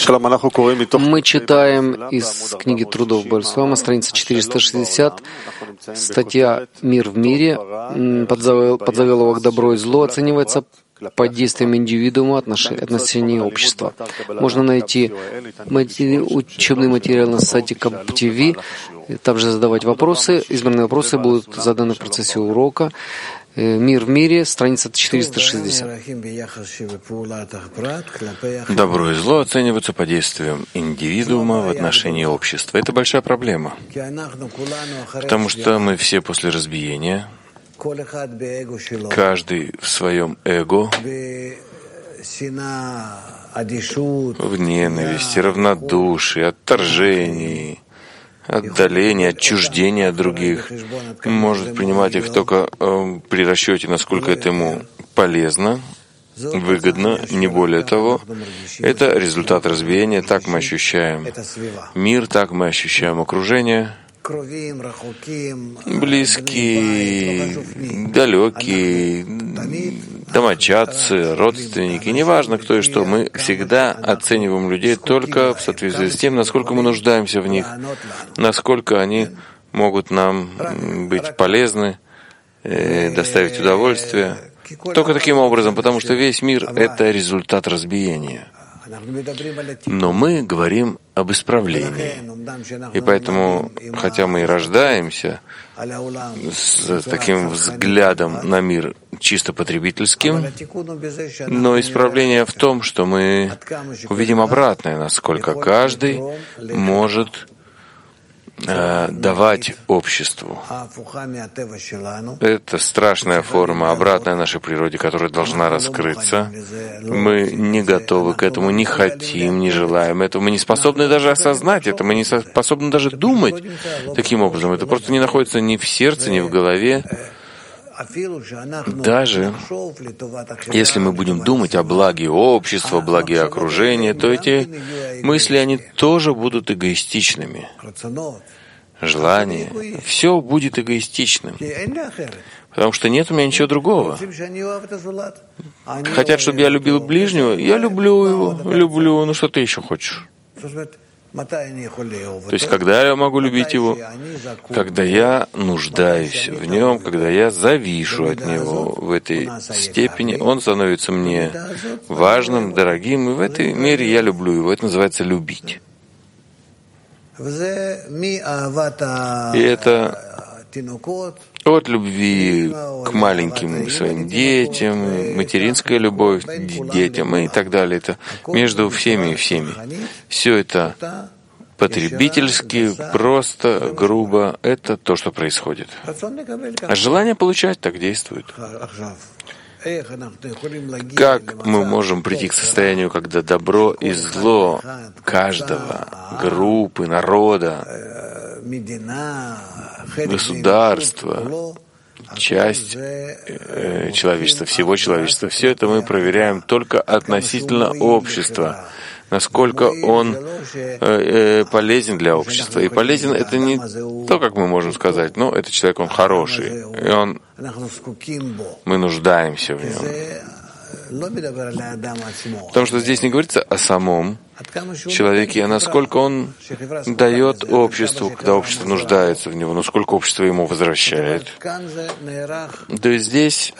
Мы читаем из книги Трудов Бальсуама, страница 460, статья «Мир в мире». Подзаголовок «Добро и зло» оценивается под действием индивидуума отношения общества. Можно найти учебный материал на сайте КабТВ, там же задавать вопросы. Избранные вопросы будут заданы в процессе урока. «Мир в мире», страница 460. Добро и зло оцениваются по действиям индивидуума в отношении общества. Это большая проблема, потому что мы все после разбиения, каждый в своем эго, в ненависти, равнодушии, отторжении, отдаление, отчуждение от других, может принимать их только при расчете, насколько это ему полезно, выгодно, не более того. Это результат разбиения, так мы ощущаем мир, так мы ощущаем окружение, близкие, далекие, домочадцы, родственники, неважно кто и что, мы всегда оцениваем людей только в соответствии с тем, насколько мы нуждаемся в них, насколько они могут нам быть полезны, доставить удовольствие. Только таким образом, потому что весь мир — это результат разбиения. Но мы говорим об исправлении. И поэтому, хотя мы и рождаемся с таким взглядом на мир чисто потребительским, но исправление в том, что мы увидим обратное, насколько каждый может давать обществу. Это страшная форма, обратная нашей природе, которая должна раскрыться. Мы не готовы к этому, не хотим, не желаем этого. Мы не способны даже осознать это, мы не способны даже думать таким образом. Это просто не находится ни в сердце, ни в голове. Даже если мы будем думать о благе общества, благе окружения, то эти мысли, они тоже будут эгоистичными. Желание, все будет эгоистичным, потому что нет у меня ничего другого. Хотят, чтобы я любил ближнего, я люблю его, люблю, ну что ты еще хочешь? То есть, когда я могу любить его? Когда я нуждаюсь в нем, когда я завишу от него в этой степени, он становится мне важным, дорогим, и в этой мере я люблю его. Это называется любить. И это от любви к маленьким своим детям, материнская любовь к детям и так далее. Это между всеми и всеми. Все это потребительски, просто, грубо. Это то, что происходит. А желание получать так действует. Как мы можем прийти к состоянию, когда добро и зло каждого, группы, народа, государства, часть человечества, всего человечества, все это мы проверяем только относительно общества, насколько он полезен для общества. И полезен — это не то, как мы можем сказать, но этот человек, он хороший, и мы нуждаемся в нем. Потому что здесь не говорится о самом человеке, а насколько он дает обществу, когда общество нуждается в него, насколько общество ему возвращает. То есть здесь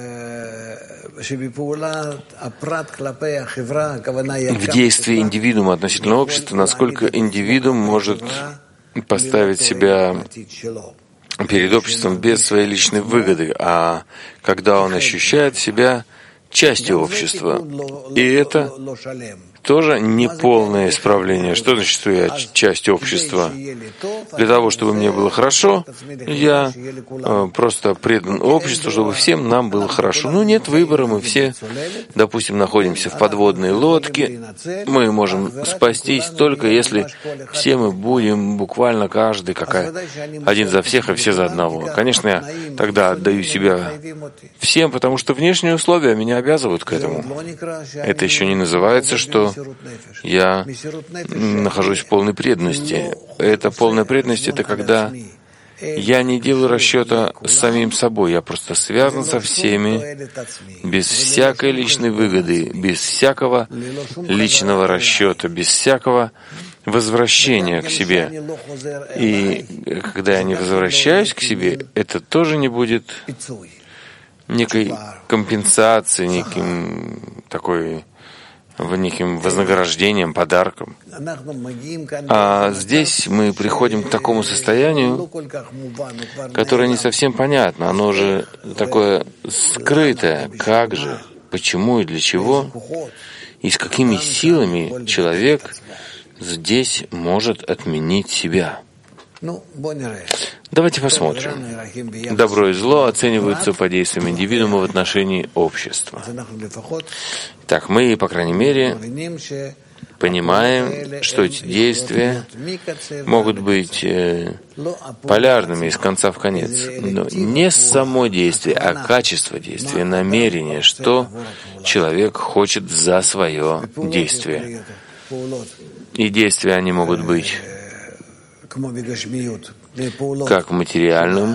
в действии индивидуума относительно общества, насколько индивидуум может поставить себя перед обществом без своей личной выгоды, а когда он ощущает себя частью общества. И это тоже неполное исправление. Что значит, что я часть общества? Для того, чтобы мне было хорошо, я просто предан обществу, чтобы всем нам было хорошо. Ну, нет выбора, мы все, допустим, находимся в подводной лодке. Мы можем спастись только если все мы будем буквально каждый один за всех и все за одного. Конечно, я тогда отдаю себя всем, потому что внешние условия меня обязывают к этому. Это еще не называется, что я нахожусь в полной преданности. Это полная преданность — это когда Я не делаю расчета с самим собой, я просто связан со всеми, без всякой личной выгоды, без всякого личного расчета, без всякого возвращения к себе. И когда я не возвращаюсь к себе, это тоже не будет некой компенсацией, неким вознаграждением, подарком. А здесь мы приходим к такому состоянию, которое не совсем понятно. Оно же такое скрытое. Как же, почему и для чего, и с какими силами человек здесь может отменить себя. Давайте посмотрим. Добро и зло оцениваются по действиям индивидуума в отношении общества. Так, мы, по крайней мере, понимаем, что эти действия могут быть полярными из конца в конец. Но не само действие, а качество действия, намерение, что человек хочет за свое действие. И действия, они могут быть как в материальном,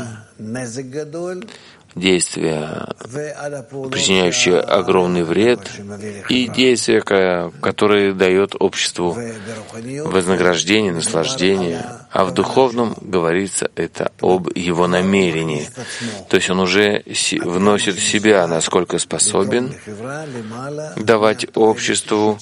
действия, причиняющие огромный вред, и действия, которые дают обществу вознаграждение, наслаждение. А в духовном говорится это об его намерении. То есть он уже вносит в себя, насколько способен давать обществу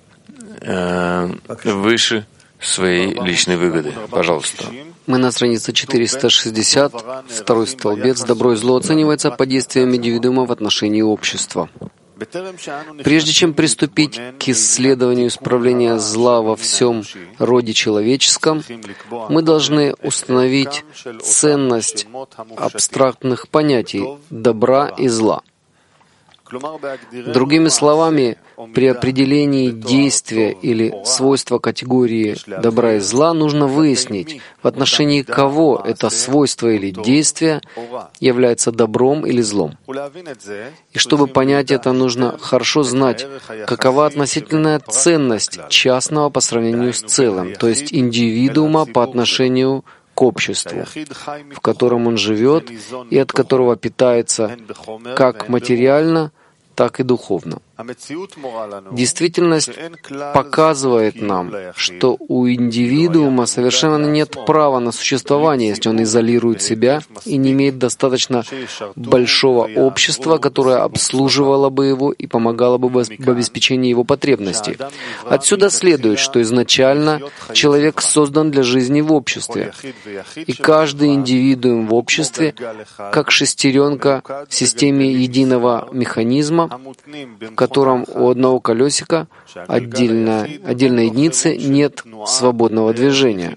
выше своей личной выгоды. Пожалуйста. Мы на странице 460, второй столбец. Добро и зло оценивается по действиям индивидуума в отношении общества. Прежде чем приступить к исследованию исправления зла во всем роде человеческом, мы должны установить ценность абстрактных понятий добра и зла. Другими словами, при определении действия или свойства категории добра и зла нужно выяснить, в отношении кого это свойство или действие является добром или злом. И чтобы понять это, нужно хорошо знать, какова относительная ценность частного по сравнению с целым, то есть индивидуума по отношению к обществу, в котором он живет и от которого питается как материально, так и духовно. Действительность показывает нам, что у индивидуума совершенно нет права на существование, если он изолирует себя и не имеет достаточно большого общества, которое обслуживало бы его и помогало бы в обеспечении его потребностей. Отсюда следует, что изначально человек создан для жизни в обществе, и каждый индивидуум в обществе, как шестеренка в системе единого механизма, в котором у одного колесика отдельной единицы нет свободного движения.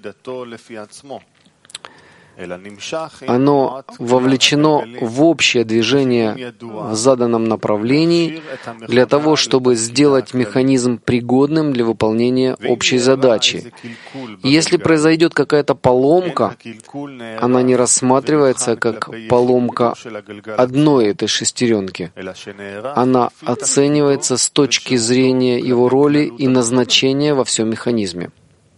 Оно вовлечено в общее движение в заданном направлении для того, чтобы сделать механизм пригодным для выполнения общей задачи. И если произойдет какая-то поломка, она не рассматривается как поломка одной этой шестеренки. Она оценивается с точки зрения его роли и назначения во всем механизме.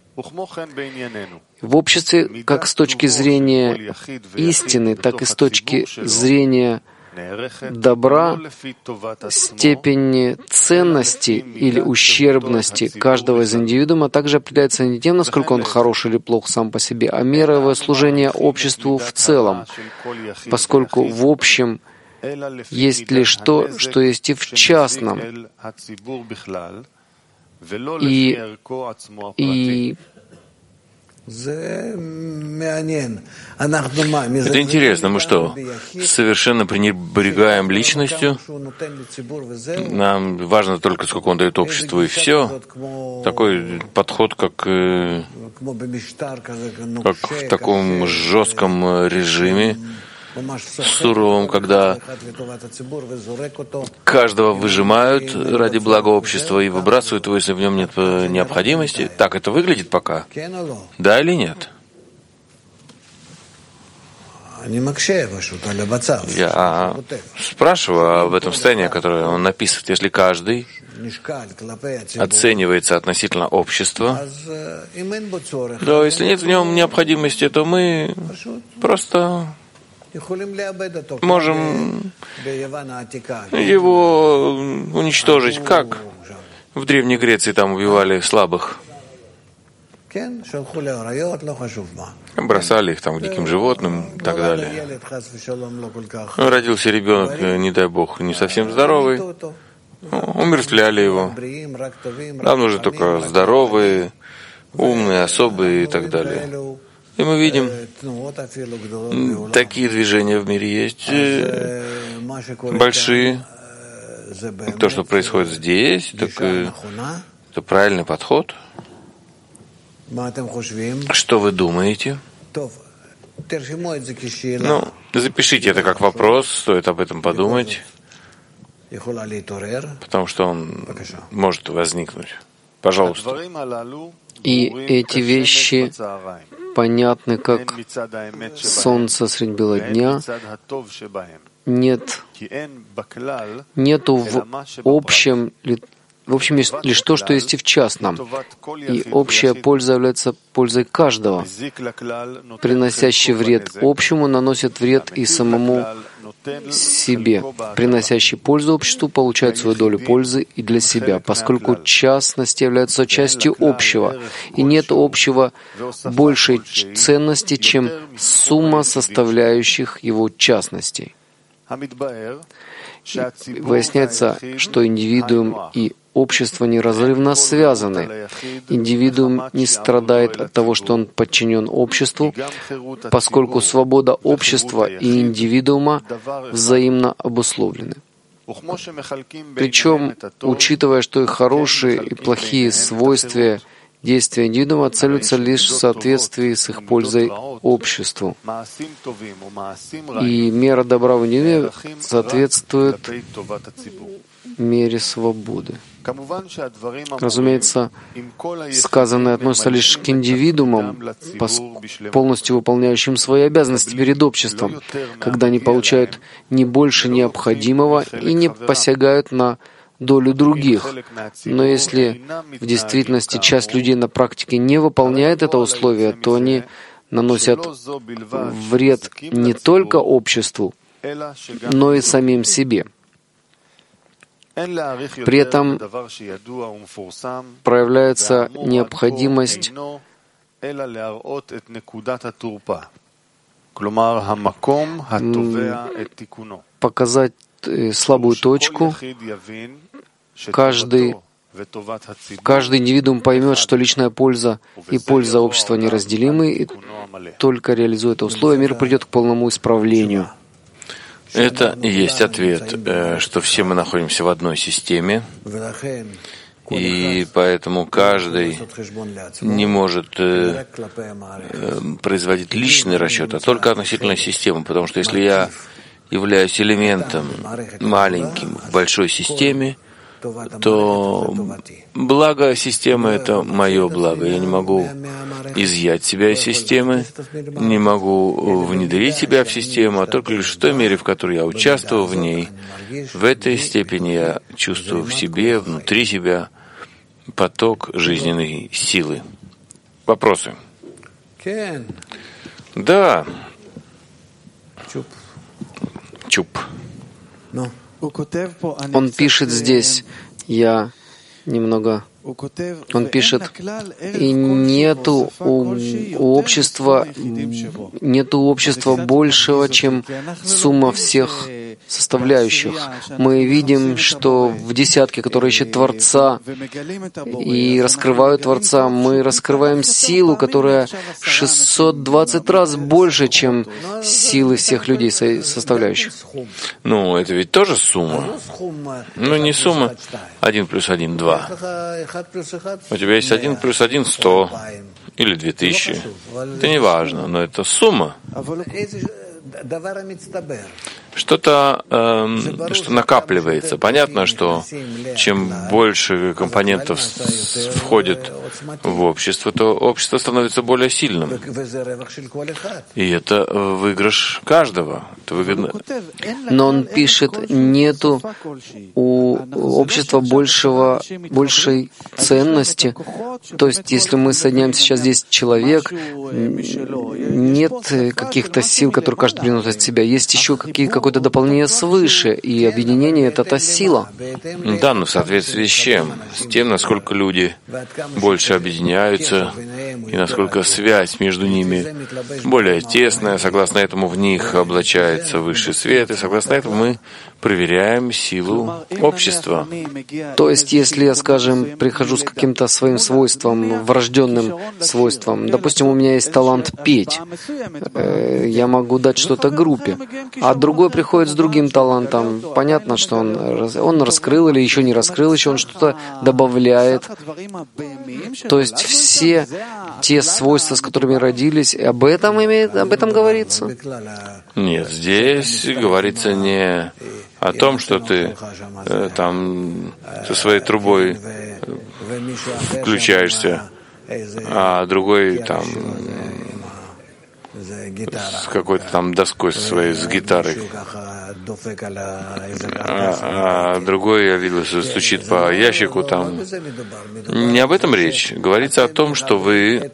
В обществе, как с точки зрения истины, так и с точки зрения добра, степень ценности или ущербности каждого из индивидуума также определяется не тем, насколько он хорош или плох сам по себе, а мерой его служения обществу в целом, поскольку в общем есть лишь то, что есть и в частном. И это интересно. Мы что, совершенно пренебрегаем личностью? Нам важно только, сколько он дает обществу, и все. Такой подход, как в таком жестком режиме, суровым, когда каждого выжимают ради блага общества и выбрасывают его, если в нем нет необходимости. Так это выглядит пока? Да или нет? Я спрашиваю об этом состоянии, которое он написывает. Если каждый оценивается относительно общества, то если нет в нем необходимости, то мы просто можем его уничтожить, как в Древней Греции там убивали слабых. Бросали их там к диким животным и так далее. Родился ребенок, не дай бог, не совсем здоровый. Умертвляли его. Нам нужны только здоровые, умные, особые и так далее. И мы видим, такие движения в мире есть, большие. То, что происходит здесь, так это правильный подход. Что вы думаете? Ну, запишите это как вопрос, стоит об этом подумать, потому что он может возникнуть. Пожалуйста. И эти вещи понятны как солнце средь бела дня. Нету в общем есть лишь то, что есть и в частном. И общая польза является пользой каждого. Приносящий вред общему наносит вред и самому себе. Приносящий пользу обществу получает свою долю пользы и для себя, поскольку частность является частью общего, и нет общего большей ценности, чем сумма составляющих его частностей. Выясняется, что индивидуум и общество неразрывно связаны. Индивидуум не страдает от того, что он подчинен обществу, поскольку свобода общества и индивидуума взаимно обусловлены. Причем, учитывая, что и хорошие, и плохие свойства действия индивидуума целятся лишь в соответствии с их пользой обществу. И мера добра в индивидууме соответствует мере свободы. Разумеется, сказанное относится лишь к индивидуумам, полностью выполняющим свои обязанности перед обществом, когда они получают не больше необходимого и не посягают на долю других. Но если в действительности часть людей на практике не выполняет это условие, то они наносят вред не только обществу, но и самим себе. При этом проявляется необходимость показать слабую точку. Каждый индивидуум поймет, что личная польза и польза общества неразделимы, и только реализуя это условие, мир придет к полному исправлению. Это и есть ответ, что все мы находимся в одной системе, и поэтому каждый не может производить личный расчет, а только относительно системы, потому что если я являюсь элементом маленьким в большой системе, то благо системы — это мое благо. Я не могу изъять себя из системы, не могу внедрить себя в систему, а только лишь в той мере, в которой я участвую в ней. В этой степени я чувствую в себе, внутри себя поток жизненной силы. Вопросы? Да. Чуп. Он пишет здесь, он пишет, и нету общества большего, чем сумма всех составляющих. Мы видим, что в десятке, которые ищут Творца и раскрывают Творца, мы раскрываем силу, которая 620 раз больше, чем силы всех людей составляющих. Ну, это ведь тоже сумма. Ну, не сумма. 1 плюс 1 — 2. У тебя есть 1 плюс 1 — 100 или 2000. Это не важно, но это сумма. Что-то, что накапливается. Понятно, что чем больше компонентов входит в общество, то общество становится более сильным. И это выигрыш каждого. Это выгодно. Но он пишет, нету у общества большей ценности. То есть, если мы соединяем сейчас 10 человек, нет каких-то сил, которые каждый приносит от себя. Есть еще какое-то дополнение свыше, и объединение — это та сила. Да, но в соответствии с чем? С тем, насколько люди больше объединяются, и насколько связь между ними более тесная. Согласно этому в них облачается высший свет, и согласно этому мы проверяем силу общества. То есть, если я, скажем, прихожу с каким-то своим свойством, врожденным свойством, допустим, у меня есть талант петь, я могу дать что-то группе, а другой приходит с другим талантом, понятно, что он раскрыл или еще не раскрыл, еще он что-то добавляет. То есть все те свойства, с которыми родились, об этом говорится? Нет, здесь говорится не о том, что ты там со своей трубой включаешься, а другой там с какой-то там доской своей, с гитарой, а другой, я видел, стучит по ящику там. Не об этом речь. Говорится о том, что вы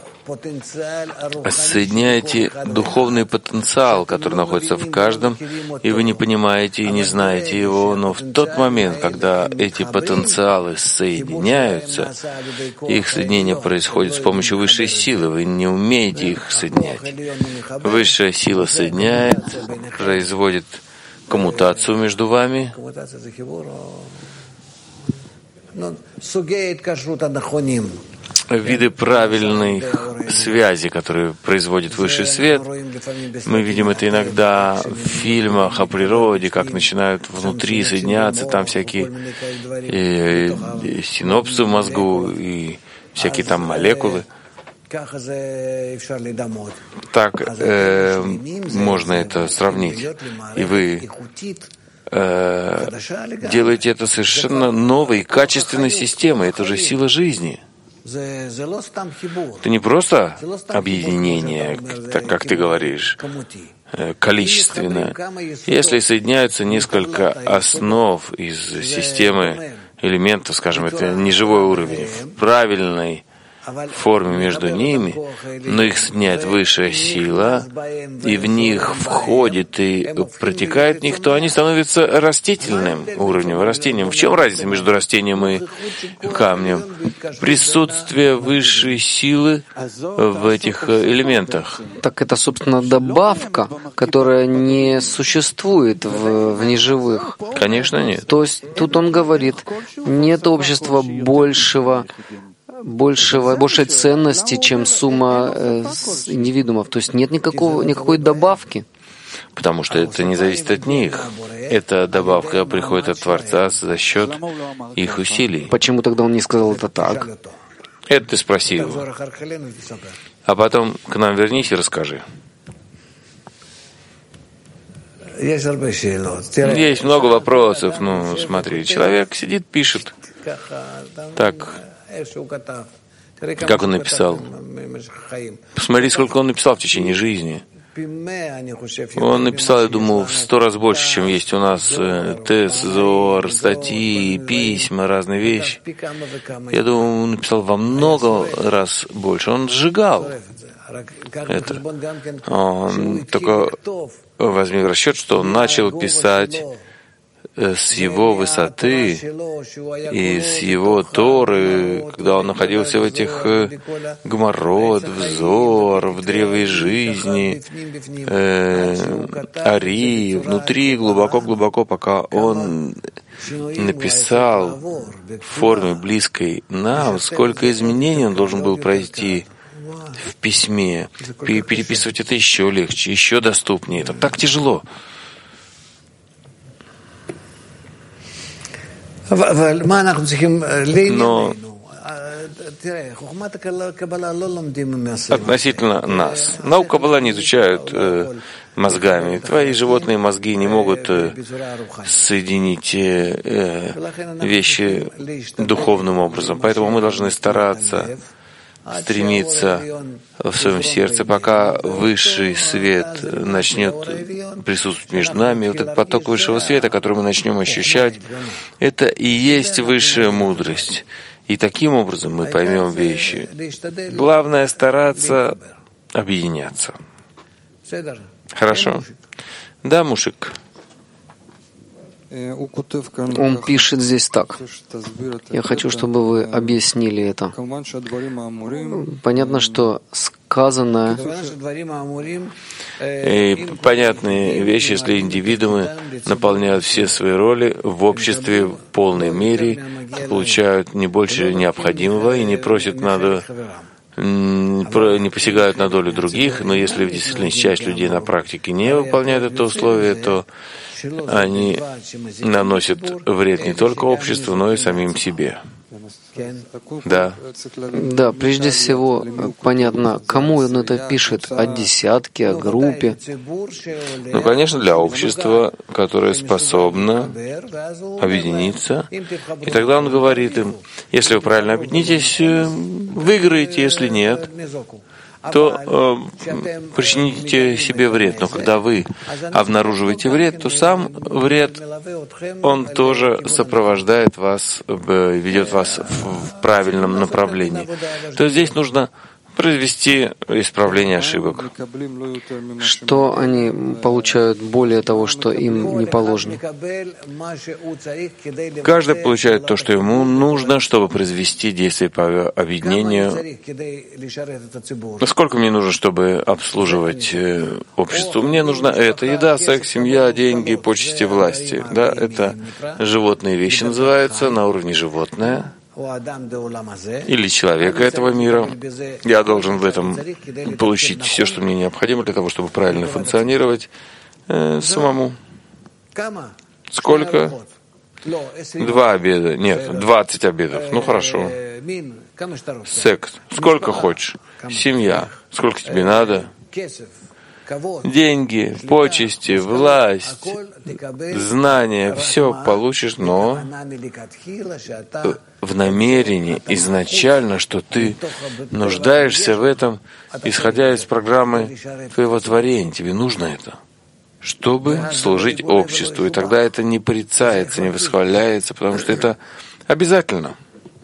соединяете духовный потенциал, который находится в каждом, и вы не понимаете и не знаете его, но в тот момент, когда эти потенциалы соединяются, их соединение происходит с помощью высшей силы, вы не умеете их соединять. Высшая сила соединяет, производит коммутацию между вами, виды правильных связей, которые производит высший свет. Мы видим это иногда в фильмах о природе, как начинают внутри соединяться, там всякие синопсы в мозгу и всякие там молекулы. Так можно это сравнить. И вы делаете это совершенно новой, качественной системой. Это же сила жизни. Это не просто объединение, так как ты говоришь, количественное. Если соединяются несколько основ из системы элементов, скажем, это неживой уровень, в правильной форме между ними, но их соединяет высшая сила, и в них входит и протекает в них, то они становятся растительным уровнем, растением. В чем разница между растением и камнем? Присутствие высшей силы в этих элементах. Так это, собственно, добавка, которая не существует в неживых. Конечно, нет. То есть тут он говорит, нет общества большей ценности, чем сумма индивидуумов. То есть нет никакой добавки. Потому что это не зависит от них. Эта добавка приходит от Творца за счет их усилий. Почему тогда он не сказал это так? Это ты спроси его. А потом к нам вернись и расскажи. Есть много вопросов. Ну, смотри, человек сидит, пишет. Так, как он написал? Посмотри, сколько он написал в течение жизни. Он написал, я думаю, в 100 раз больше, чем есть у нас тез, зор, статьи, письма, разные вещи. Я думаю, он написал во много раз больше. Он сжигал это. Он только возьми в расчет, что он начал писать с его высоты и с его Торы, когда он находился в этих Гмарот, в Зор, в древе жизни, Ари, внутри, глубоко-глубоко, пока он написал в форме близкой нам, сколько изменений он должен был пройти в письме. Переписывать это еще легче, еще доступнее. Это так тяжело. Но относительно нас. Науку Каббала не изучают мозгами. Твои животные мозги не могут соединить вещи духовным образом. Поэтому мы должны стараться, стремиться в своем сердце, пока высший свет начнет присутствовать между нами. Вот этот поток высшего света, который мы начнем ощущать, это и есть высшая мудрость. И таким образом мы поймем вещи. Главное — стараться объединяться. Хорошо? Да, Мушик? Он пишет здесь так. Я хочу, чтобы вы объяснили это. Понятно, что сказанное... И понятные вещи, если индивидуумы наполняют все свои роли в обществе в полной мере, получают не больше необходимого и не просят не посягают на долю других, но если в действительности часть людей на практике не выполняет это условие, то они наносят вред не только обществу, но и самим себе. Да. Да, прежде всего, понятно, кому он это пишет, о десятке, о группе. Ну, конечно, для общества, которое способно объединиться. И тогда он говорит им, если вы правильно объединитесь, выиграете, если нет, то причините себе вред. Но когда вы обнаруживаете вред, то сам вред, он тоже сопровождает вас, ведет вас в правильном направлении. То есть здесь нужно произвести исправление ошибок. Что они получают более того, что им не положено? Каждый получает то, что ему нужно, чтобы произвести действие по объединению. Сколько мне нужно, чтобы обслуживать общество? Мне нужна это: еда, секс, семья, деньги, почести, власти. Да, это животные вещи называются, на уровне животное. Или человека этого мира. Я должен в этом получить все, что мне необходимо для того, чтобы правильно функционировать самому. Сколько? 2 обеда. Нет, 20 обедов. Ну хорошо. Секс. Сколько хочешь. Семья. Сколько тебе надо. Деньги, почести, власть, знания, все получишь, но в намерении изначально, что ты нуждаешься в этом, исходя из программы твоего творения. Тебе нужно это, чтобы служить обществу. И тогда это не порицается, не восхваляется, потому что это обязательно.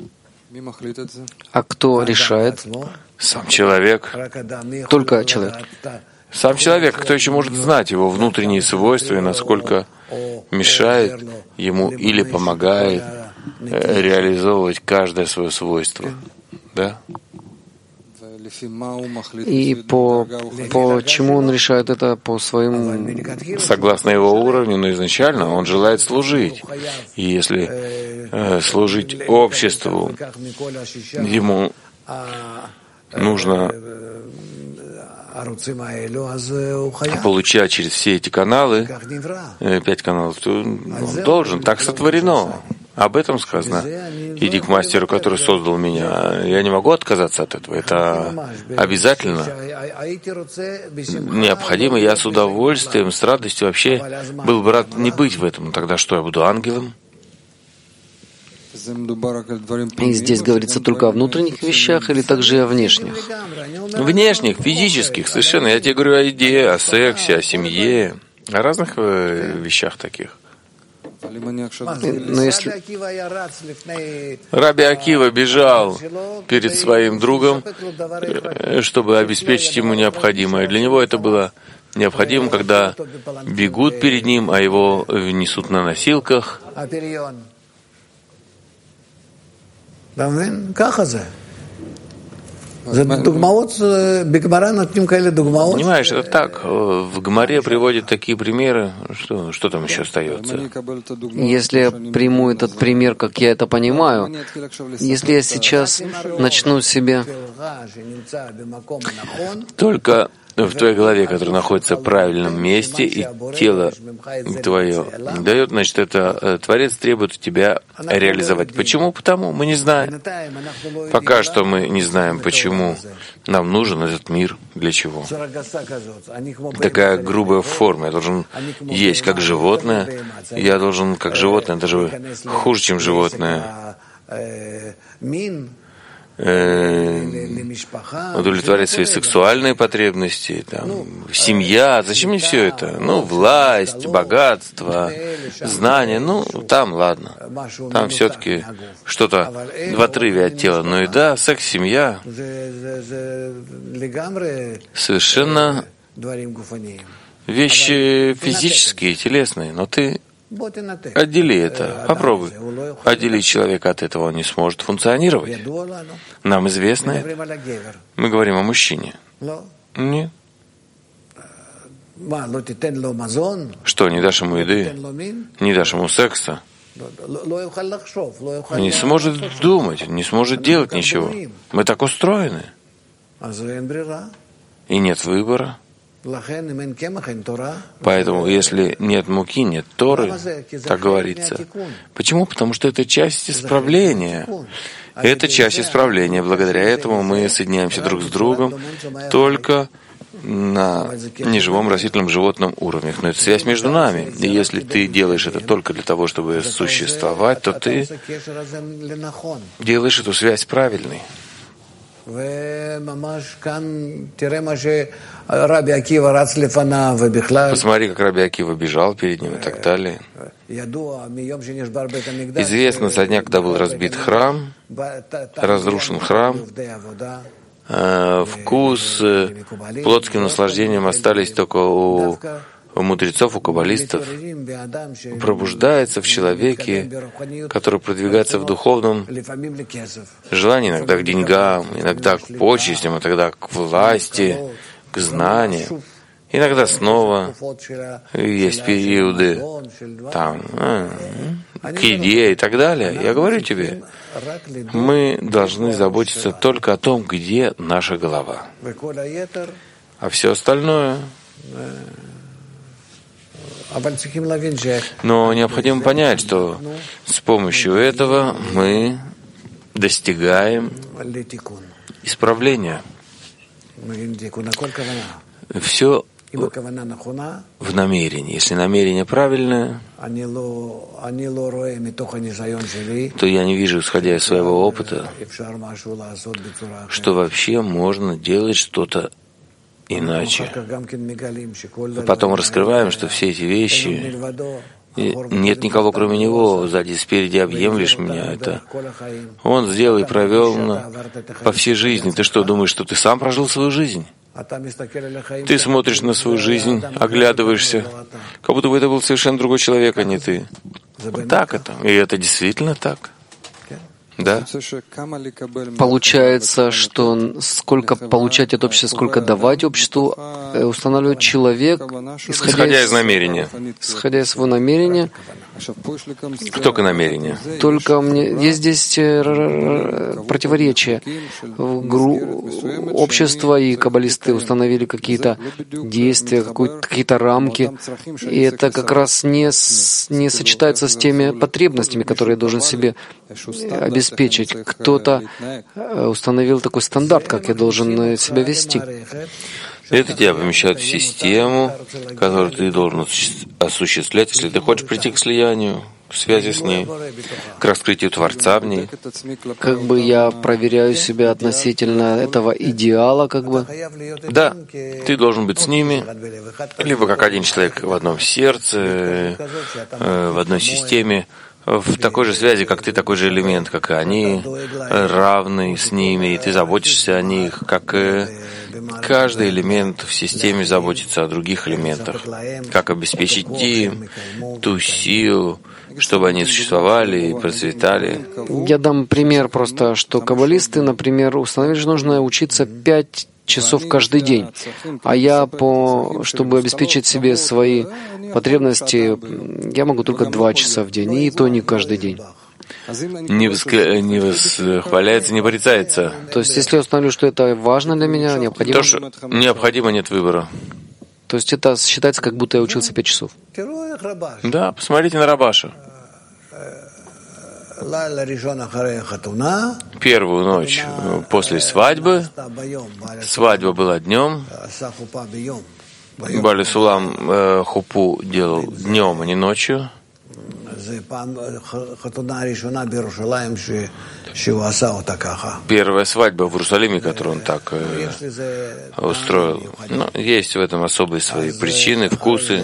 А кто решает? Сам человек. Только человек. Сам человек, кто еще может знать его внутренние свойства и насколько мешает ему или помогает реализовывать каждое свое свойство. Да? И по чему он решает это? По своим... Согласно его уровню, но изначально он желает служить. И если служить обществу, ему нужно получать через все эти каналы, 5 каналов, то он должен, так сотворено. Об этом сказано. Иди к мастеру, который создал меня. Я не могу отказаться от этого. Это обязательно необходимо. Я с удовольствием, с радостью вообще был бы рад не быть в этом. Тогда что, я буду ангелом? И здесь говорится только о внутренних вещах или также и о внешних? Внешних, физических, совершенно. Я тебе говорю о еде, о сексе, о семье, о разных вещах таких. Но если Раби Акива бежал перед своим другом, чтобы обеспечить ему необходимое. Для него это было необходимо, когда бегут перед ним, а его несут на носилках. Понимаешь, это так. В Гемаре приводят такие примеры. Что там еще остается? Если я приму этот пример, как я это понимаю, если я сейчас начну себе... Только в твоей голове, которая находится в правильном месте, и тело твое дает, значит, это Творец требует тебя реализовать. Почему? Потому мы не знаем. Пока что мы не знаем, почему нам нужен этот мир, для чего. Такая грубая форма. Я должен есть как животное, я должен как животное, даже хуже, чем животное, удовлетворять свои сексуальные потребности, там, семья. Зачем мне все это? Власть, богатство, знания. Там ладно. Там все-таки что-то в отрыве от тела. Но еда, секс, семья совершенно вещи физические, телесные. Но ты отдели это, попробуй. Отделить человека от этого, он не сможет функционировать. Нам известно это. Мы говорим о мужчине. Нет. Что, не дашь ему еды? Не дашь ему секса? Он не сможет думать, не сможет делать ничего. Мы так устроены. И нет выбора. Поэтому, если нет муки, нет Торы, так говорится. Почему? Потому что это часть исправления. Это часть исправления. Благодаря этому мы соединяемся друг с другом только на неживом растительном животном уровнях. Но это связь между нами. И если ты делаешь это только для того, чтобы существовать, то ты делаешь эту связь правильной. Посмотри, как Раби Акива бежал перед ним и так далее. Известно, со дня, когда был разбит храм, разрушен храм, вкус плотским наслаждением остались только у мудрецов, у каббалистов. Пробуждается в человеке, который продвигается в духовном желании, иногда к деньгам, иногда к почестям, а тогда к власти, к знаниям. Иногда снова есть периоды там, к еде и так далее. Я говорю тебе, мы должны заботиться только о том, где наша голова. А все остальное... Но необходимо понять, что с помощью этого мы достигаем исправления. Все в намерении. Если намерение правильное, то я не вижу, исходя из своего опыта, что вообще можно делать что-то иначе. А потом раскрываем, что все эти вещи, нет никого, кроме него, сзади, спереди объемлешь меня. Это он сделал и провел по всей жизни. Ты что, думаешь, что ты сам прожил свою жизнь? Ты смотришь на свою жизнь, оглядываешься, как будто бы это был совершенно другой человек, а не ты. Вот так это. И это действительно так. Да? Получается, что сколько получать от общества, сколько давать обществу, устанавливает человек, исходя из намерения. Исходя из своего намерения. Только намерение. Только есть здесь противоречие. Общество и каббалисты установили какие-то действия, какие-то рамки, и это как раз не сочетается с теми потребностями, которые я должен себе обеспечить. Кто-то установил такой стандарт, как я должен себя вести. Это тебя помещает в систему, которую ты должен осуществлять, если ты хочешь прийти к слиянию, к связи с ней, к раскрытию Творца в ней. Как бы я проверяю себя относительно этого идеала, как бы. Да, ты должен быть с ними, либо как один человек в одном сердце, в одной системе, в такой же связи, как ты, такой же элемент, как и они, равный с ними, и ты заботишься о них, как каждый элемент в системе заботится о других элементах, как обеспечить им ту силу, чтобы они существовали и процветали. Я дам пример просто, что каббалисты, например, установили, что нужно учиться 5 часов каждый день. А я, чтобы обеспечить себе свои потребности, я могу только 2 часа в день, и то не каждый день. не восхваляется, не порицается. То есть, если я установлю, что это важно для меня, необходимо... То, что необходимо, нет выбора. То есть это считается, как будто я учился 5 часов. Да, посмотрите на Рабаша. Первую ночь после свадьбы, свадьба была днем, Бали Сулам хупу делал днем, а не ночью. Первая свадьба в Иерусалиме, которую он так устроил. Но есть в этом особые свои причины, вкусы.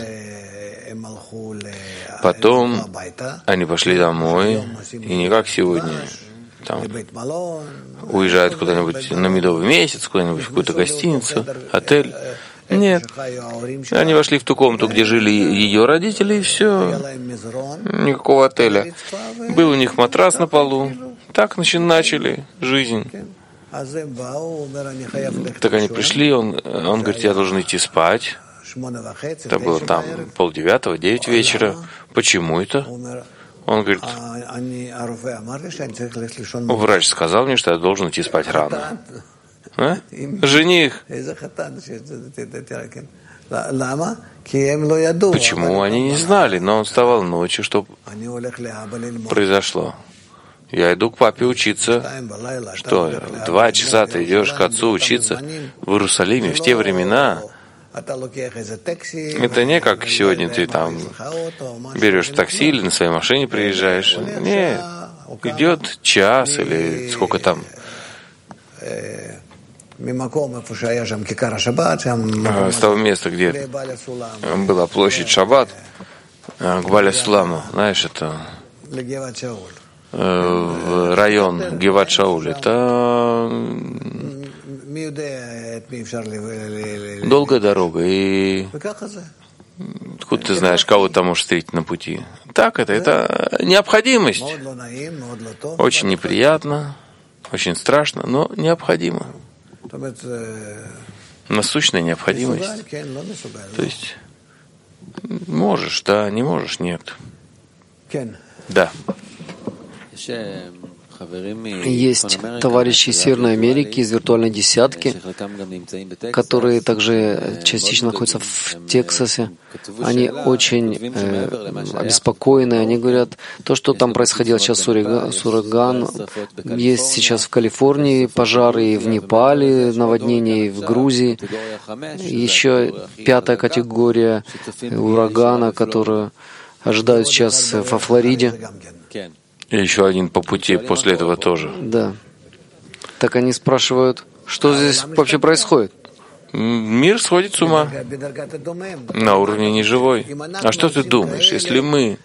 Потом они пошли домой, и не как сегодня, там, уезжают куда-нибудь на медовый месяц, куда-нибудь в какую-то гостиницу, отель. Нет. Они вошли в ту комнату, где жили ее родители, и все. Никакого отеля. Был у них матрас на полу. Так начали жизнь. Так они пришли, он говорит, я должен идти спать. Это было там 8:30, 9 вечера. Почему это? Он говорит, врач сказал мне, что я должен идти спать рано. А? Жених. Почему? Они не знали, но он вставал ночью, что произошло. Я иду к папе учиться. Что, в 2 часа ты идешь к отцу учиться в Иерусалиме в те времена? Это не как сегодня ты там берешь такси или на своей машине приезжаешь. Нет, идет час или сколько там. С того места, где была площадь Шаббат, к Бале Суламу, знаешь, это в район Геват Шауль. Это долгая дорога, и откуда ты знаешь, кого ты можешь встретить на пути? Так это необходимость. Очень неприятно, очень страшно, но необходимо. Насущная необходимость. То есть можешь, да, не можешь, нет. Да. Есть товарищи из Северной Америки, из виртуальной десятки, которые также частично находятся в Тексасе. Они очень обеспокоены. Они говорят, то, что там происходило сейчас с ураган, есть сейчас в Калифорнии пожары, и в Непале наводнения, и в Грузии. Еще 5-я категория урагана, которую ожидают сейчас во Флориде. И еще один по пути после этого тоже. Да. Так они спрашивают, что здесь вообще происходит? Мир сходит с ума на уровне неживой. А что ты думаешь, если мы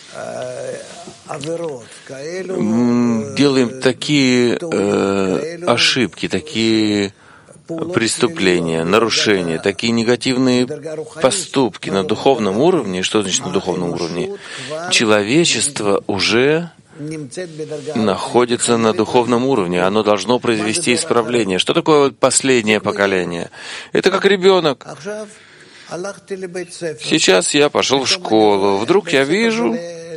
делаем такие ошибки, такие преступления, нарушения, такие негативные поступки на духовном уровне? Что значит на духовном уровне? Человечество уже находится на духовном уровне, оно должно произвести исправление. Что такое вот последнее поколение? Это как ребенок. Сейчас я пошел в школу, вдруг я вижу,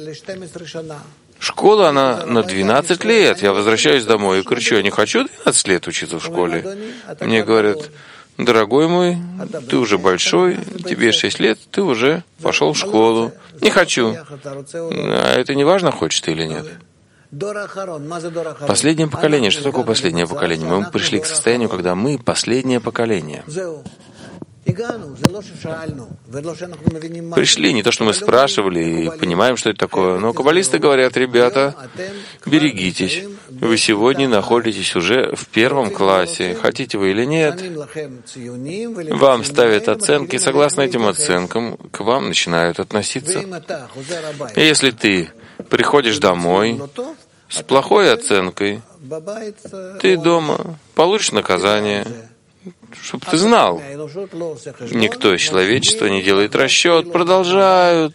школа, она на 12 лет, я возвращаюсь домой и кричу, я не хочу 12 лет учиться в школе. Мне говорят, дорогой мой, ты уже большой, тебе 6 лет, ты уже пошел в школу. Не хочу. А это не важно, хочешь ты или нет. Последнее поколение. Что такое последнее поколение? Мы пришли к состоянию, когда мы последнее поколение. Пришли, не то, что мы спрашивали и понимаем, что это такое, но каббалисты говорят, ребята, берегитесь, вы сегодня находитесь уже в 1 классе, хотите вы или нет, вам ставят оценки, согласно этим оценкам к вам начинают относиться. И если ты приходишь домой с плохой оценкой, ты дома получишь наказание. Чтобы ты знал, никто из человечества не делает расчет, продолжают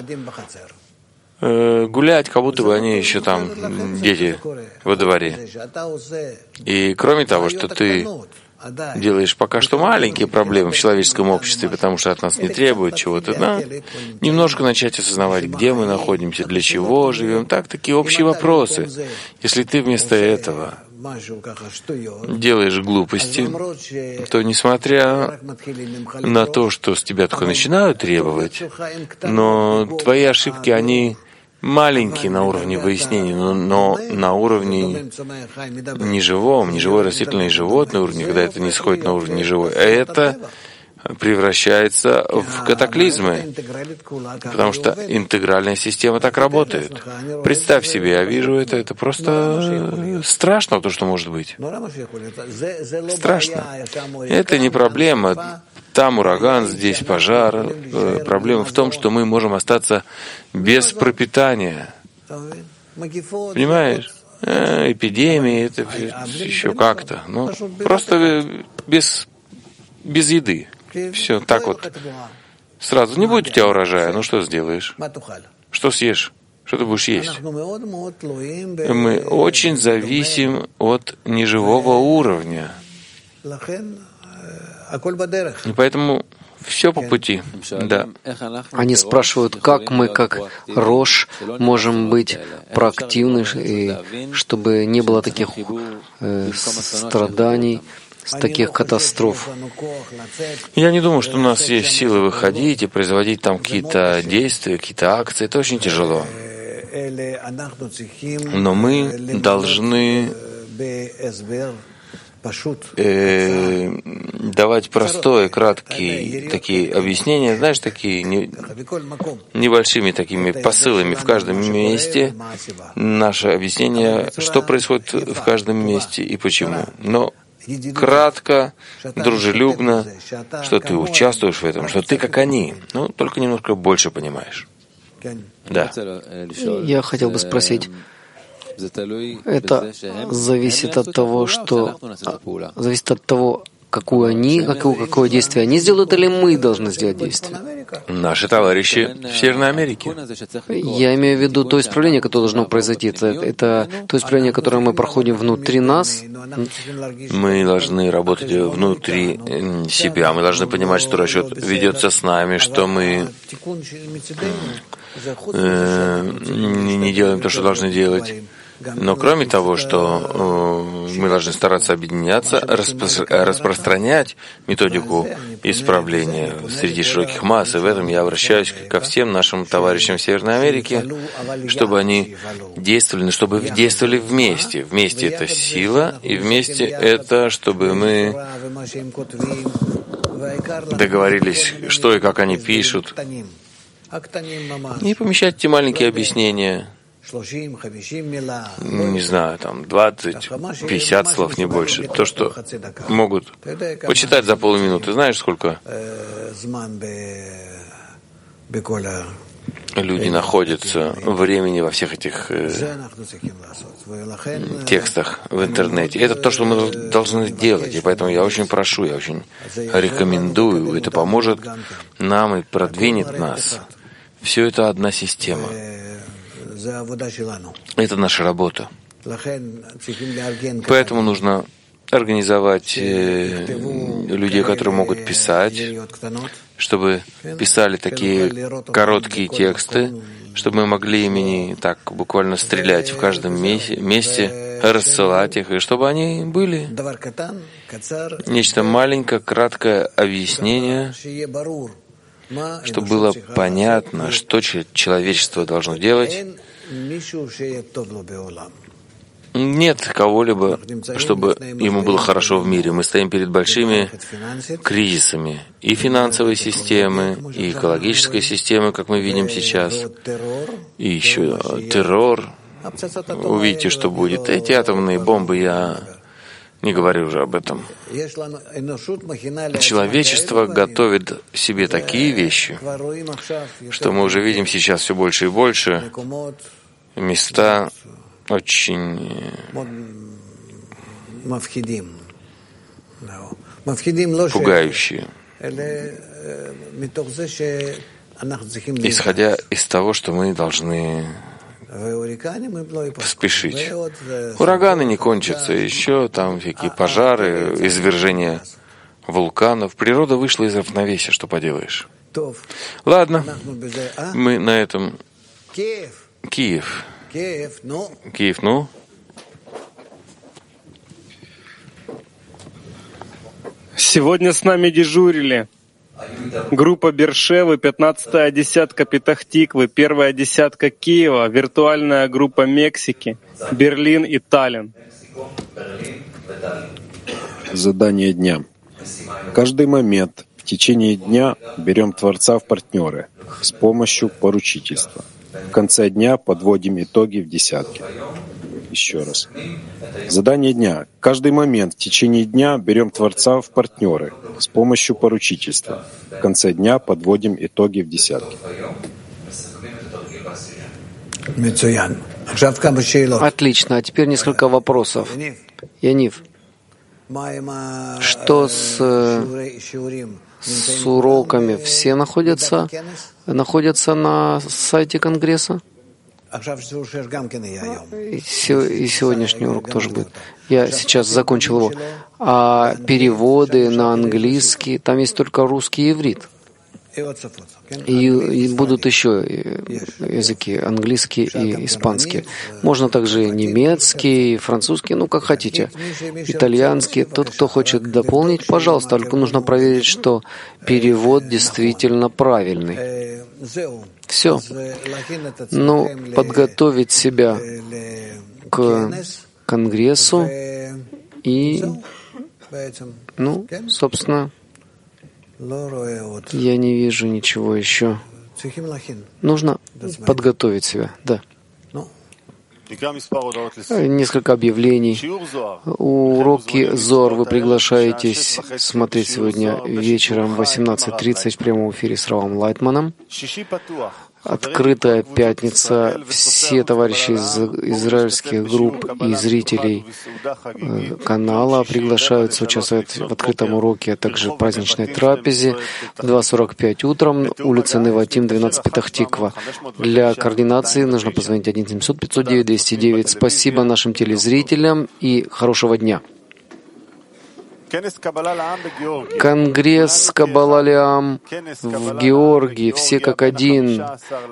гулять, как будто бы они еще там дети во дворе. И кроме того, что ты делаешь пока что маленькие проблемы в человеческом обществе, потому что от нас не требуют чего-то, да? Немножко начать осознавать, где мы находимся, для чего живем, такие общие вопросы. Если ты вместо этого делаешь глупости, то, несмотря на то, что с тебя только начинают требовать, но твои ошибки, они маленькие на уровне выяснений, но на уровне неживом, неживой растительной и животной уровне, когда это не сходит на уровень неживой, это превращается в катаклизмы, потому что интегральная система так работает. Представь себе, я вижу это просто страшно, то, что может быть. Страшно. Это не проблема. Там ураган, здесь пожар. Проблема в том, что мы можем остаться без пропитания. Понимаешь? Эпидемии, это еще как-то. Ну, просто без еды. Все, так вот. Сразу не будет у тебя урожая, ну что сделаешь? Что съешь? Что ты будешь есть? Мы очень зависим от неживого уровня. И поэтому все по пути. Да. Они спрашивают, как мы, как Рош, можем быть проактивны, и чтобы не было таких страданий, таких катастроф. Я не думаю, что у нас есть силы выходить и производить там какие-то действия, какие-то акции. Это очень тяжело. Но мы должны давать простое, краткие такие объяснения, знаешь, такие небольшими такими посылами в каждом месте. Наше объяснение, что происходит в каждом месте и почему. Но кратко, дружелюбно, что ты участвуешь в этом, что ты как они, но только немножко больше понимаешь. Да. Я хотел бы спросить, это зависит от того, какое действие они сделают, или мы должны сделать действие? Наши товарищи в Северной Америке. Я имею в виду то исправление, которое должно произойти. Это то исправление, которое мы проходим внутри нас. Мы должны работать внутри себя. Мы должны понимать, что расчет ведется с нами, что мы не делаем то, что должны делать. Но кроме того, что мы должны стараться объединяться, распространять методику исправления среди широких масс, и в этом я обращаюсь ко всем нашим товарищам в Северной Америке, чтобы они действовали вместе. Вместе — это сила, и вместе — это чтобы мы договорились, что и как они пишут, и помещать эти маленькие объяснения. Не знаю, там 20-50 слов, не больше. То, что могут почитать за полминуты. Знаешь, сколько люди находятся времени во всех этих текстах в интернете. Это то, что мы должны делать. И поэтому я очень прошу, я очень рекомендую. Это поможет нам и продвинет нас. Все это одна система. Это наша работа. Поэтому нужно организовать людей, которые могут писать, чтобы писали такие короткие тексты, чтобы мы могли ими так буквально стрелять в каждом месте, рассылать их, и чтобы они были нечто маленькое, краткое объяснение, чтобы было понятно, что человечество должно делать. Нет кого-либо, чтобы ему было хорошо в мире. Мы стоим перед большими кризисами и финансовой системы, и экологической системы, как мы видим сейчас, и еще террор. Увидите, что будет. Эти атомные бомбы, я не говорю уже об этом. Человечество готовит себе такие вещи, что мы уже видим сейчас все больше и больше места очень пугающие, исходя из того, что мы должны спешить. Ураганы не кончатся, еще там всякие пожары, извержения вулканов. Природа вышла из равновесия, что поделаешь. Ладно, мы на этом. Киев. Киев, ну? Сегодня с нами дежурили группа Бершевы, 15-я десятка Петахтиквы, 1-я десятка Киева, виртуальная группа Мексики, Берлин и Таллин. Задание дня. Каждый момент в течение дня берем Творца в партнеры с помощью поручительства. В конце дня подводим итоги в десятке. Еще раз. Задание дня. Каждый момент в течение дня берем Творца в партнеры с помощью поручительства. В конце дня подводим итоги в десятке. Отлично. А теперь несколько вопросов. Янив, что с уроками? Все находятся на сайте Конгресса? И сегодняшний урок тоже будет. Я сейчас закончил его. А переводы на английский, там есть только русский и иврит. И будут еще языки, английский и испанский. Можно также немецкий, французский, ну как хотите. Итальянский. Тот, кто хочет дополнить, пожалуйста, только нужно проверить, что перевод действительно правильный. Все. Ну, подготовить себя к Конгрессу и, ну, собственно, я не вижу ничего еще. Нужно подготовить себя, да. Несколько объявлений. Уроки Зоар вы приглашаетесь смотреть сегодня вечером в 18:30 в прямом эфире с Равом Лайтманом. Открытая пятница. Все товарищи из израильских групп и зрителей канала приглашаются участвовать в открытом уроке, а также в праздничной трапезе в 2:45 утром, улица Неватим, 12, Петахтиква. Для координации нужно позвонить 1-700-509-209. Спасибо нашим телезрителям и хорошего дня. Конгресс Каббала Леам в Георгии, все как один,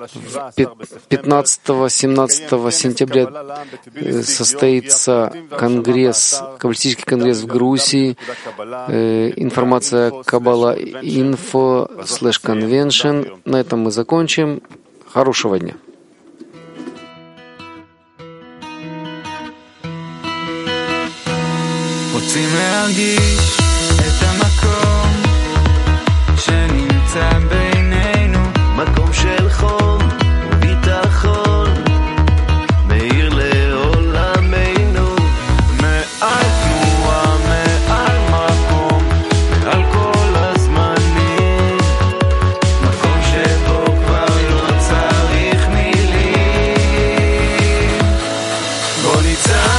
15-17 сентября состоится конгресс, каббалистический конгресс в Грузии. Информация Каббала info/convention. На этом мы закончим. Хорошего дня. רוצים להרגיש את המקום שנמצא בינינו, מקום של חום וביטחון מאיר לעולמנו, מעל תנועה, מעל מקום, מעל כל הזמנים, מקום שבו כבר לא צריך מילים. בוא ניצח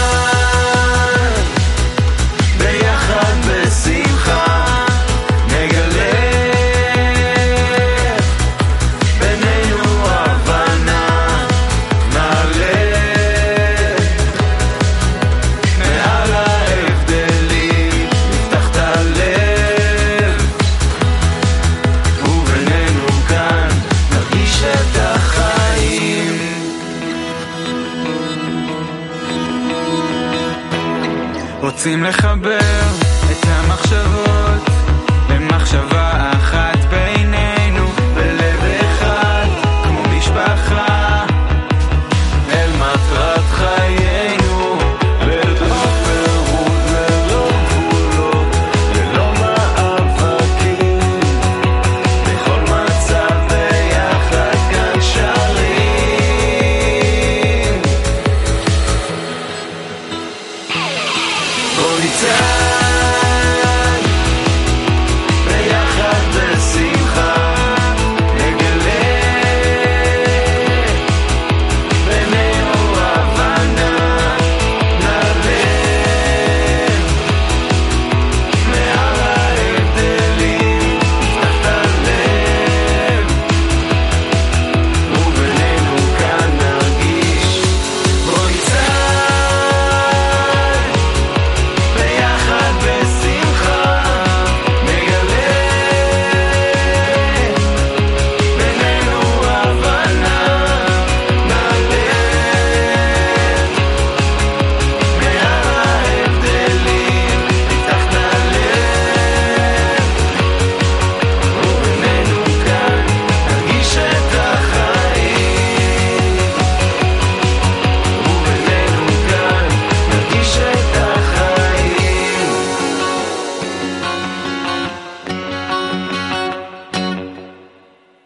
רוצים לחבר את המחשבות למחשבה אחת בינינו, בלב אחד כמו משפחה אל מטרת חיינו, ללא פירוט, ללא גבולות, ללא מאבקים, בכל מצב ביחד כאן שרים. בוא ניצח